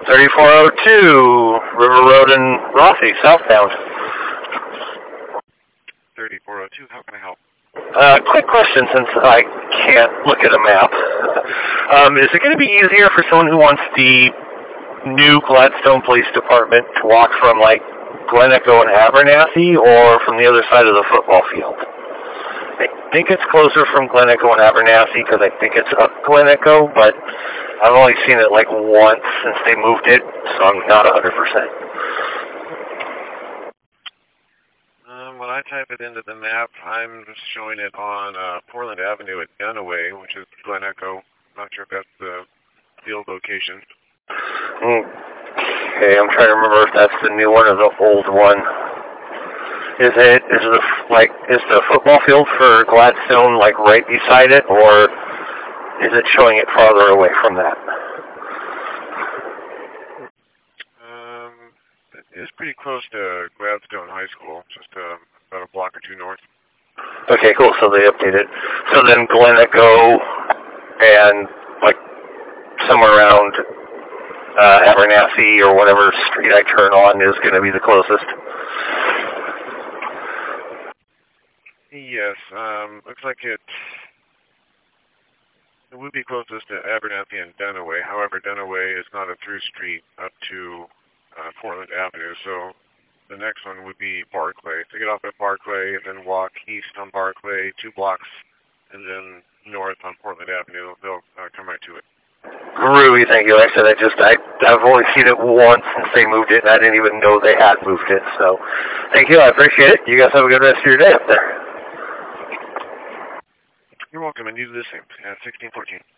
3402, River Road in Rossi, southbound. 3402, how can I help? Quick question, since I can't look at a map. Is it going to be easier for someone who wants the new Gladstone Police Department to walk from, like, Glen Echo and Abernathy, or from the other side of the football field? I think it's closer from Glen Echo and Abernathy, because I think it's up Glen Echo, but I've only seen it, like, once since they moved it, so I'm not 100%. When I type it into the map, I'm just showing it on Portland Avenue at Dunaway, which is Glen Echo. Not sure if that's the field location. Okay, I'm trying to remember if that's the new one or the old one. Is the football field for Gladstone, like, right beside it, or is it showing it farther away from that? It's pretty close to Gladstone High School, just about a block or two north. Okay, cool. So they updated. So then Glen Echo and, like, somewhere around Abernathy or whatever street I turn on is going to be the closest. Yes, looks like it would be closest to Abernathy and Dunaway. However, Dunaway is not a through street up to Portland Avenue, so the next one would be Barclay. So get off at Barclay, then walk east on Barclay, 2 blocks, and then north on Portland Avenue. They'll come right to it. Groovy, thank you. Like I said, I've only seen it once since they moved it, and I didn't even know they had moved it. So, thank you. I appreciate it. You guys have a good rest of your day up there. You're welcome, and you do the same at 1614.